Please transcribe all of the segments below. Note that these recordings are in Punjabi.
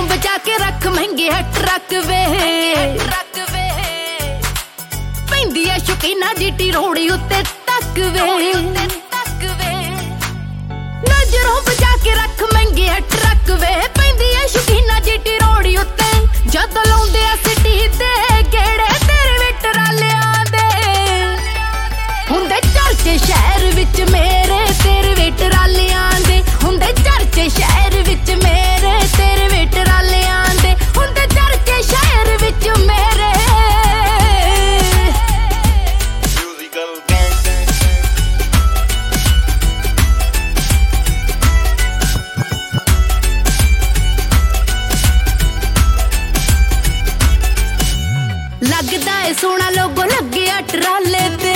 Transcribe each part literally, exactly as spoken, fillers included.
ਬਚਾ ਕੇ ਰੱਖ ਮਹਿੰਗੇ ਹੈ ਟਰੱਕ ਵੇ ਪੈਂਦੀ ਐ ਸ਼ੌਕੀਨਾ ਜੀਟੀ ਰੋੜੀ ਉੱਤੇ ਤੱਕ ਵੇ ਨਜ਼ਰੋਂ ਬਚਾ ਕੇ ਰੱਖ ਮਹਿੰਗੇ ਹੈ ਟਰੱਕ ਵੇ ਪੈਂਦੀ ਐ ਸ਼ੌਕੀਨਾ ਜੀਟੀ ਰੋੜੀ ਉੱਤੇ ਜਦ ਲਾਉਂਦੇ ਆ ਸਿਟੀ ਤੇ ਗੇੜੇ ਤੇਰੇ ਵੀ ਟਰਾਲਿਆਂ ਦੇ ਹੁੰਦੇ ਚਰਚੇ ਸ਼ਹਿਰ ਵਿੱਚ ਮੇਰੇ ਤੇਰੇ ਵੀ ਟਰਾਲਿਆਂ ਦੇ ਹੁੰਦੇ ਚਰਚੇ ਸ਼ਹਿਰ ਵਿੱਚ ਮੇਰੇ ਤੇਰੇ ਵੀ ਟਰਾਲਿਆਂ ਦੇ ਹੁੰਦੇ ਚਰਚੇ ਸ਼ਹਿਰ ਵਿੱਚ ਮੇਰੇ ਲੱਗਦਾ ਏ ਸੋਹਣਾ ਲੋਗੋ ਲੱਗਿਆ ਟਰਾਲੇ ਤੇ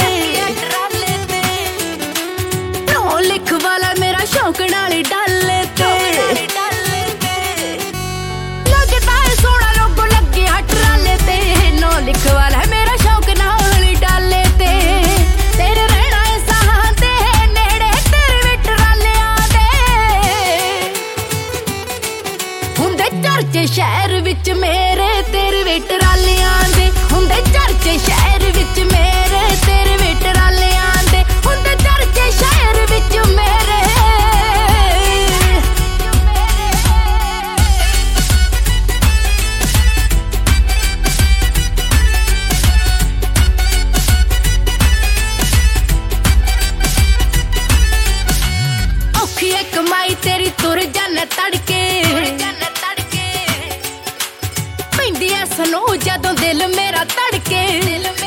ਨੋ ਲਿਖ ਵਾਲਾ ਮੇਰਾ ਸ਼ੌਕ ਨਾਲ ਡਾਲੇ ਤੇ ਲੱਗਦਾ ਏ ਸੋਹਣਾ ਲੋਗੋ ਲੱਗਿਆ ਟਰਾਲੇ ਤੇ ਨੋ ਲਿਖ ਵਾਲਾ ਮੇਰਾ ਸ਼ੌਕ ਨਾਲ ਡਾਲੇ ਤੇ ਤੇਰੇ ਰਹਿਣਾ ਏ ਸਾਹਾਂ ਦੇ ਨੇੜੇ ਤੇਰੇ ਵੀ ਟਰਾਲਿਆਂ ਦੇ ਹੁੰਦੇ ਚਰਚੇ ਸ਼ਹਿਰ ਵਿੱਚ ਮੇਰੇ ਤੇਰੇ ਵੀ ਟਰਾਲਿਆਂ ਦੇ ਹੁੰਦੇ ਚਰਚੇ ਸ਼ਹਿਰ ਵਿੱਚ ਮੇਰੇ ਤੇਰੇ ਵੀ ਟਰਾਲਿਆਂ ਦੇ ਹੁੰਦੇ ਚਰਚੇ ਸ਼ਹਿਰ ਵਿੱਚ ਮੇਰੇ ਔਖੀ ਏ ਕਮਾਈ ਤੇਰੀ ਤੁਰ ਜਾਣਾ ਤੜਕੇ ਪੈਂਦੀ ਐ ਸਨੋ ਜਦੋਂ ਦਿਲ ਮੇਰਾ ਧੜਕੇ